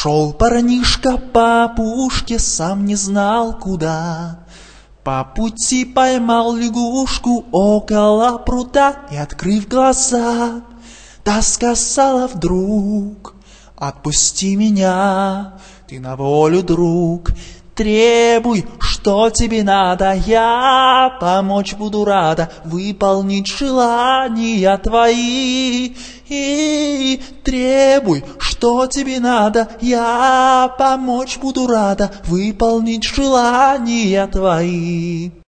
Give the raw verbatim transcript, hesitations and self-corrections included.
Шел парнишка по опушке, сам не знал куда. По пути поймал лягушку около пруда и, открыв глаза, та сказала вдруг: «Отпусти меня, ты на волю, друг, требуй, что тебе надо, я помочь буду рада, выполнить желания твои. И требуй, что тебе надо, я помочь буду рада, выполнить желания твои».